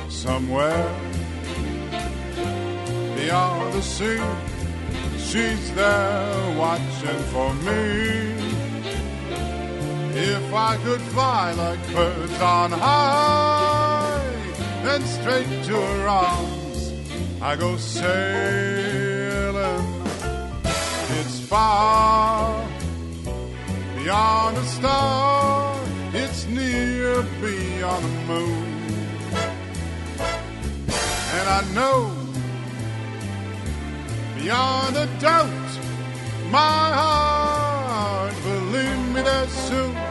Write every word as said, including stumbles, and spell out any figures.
somewhere beyond the sea. She's there watching for me. If I could fly like birds on high and straight to her arms, I go sailing. It's far beyond a star, it's near beyond the moon. And I know beyond a doubt, my heart, believe me, there's soon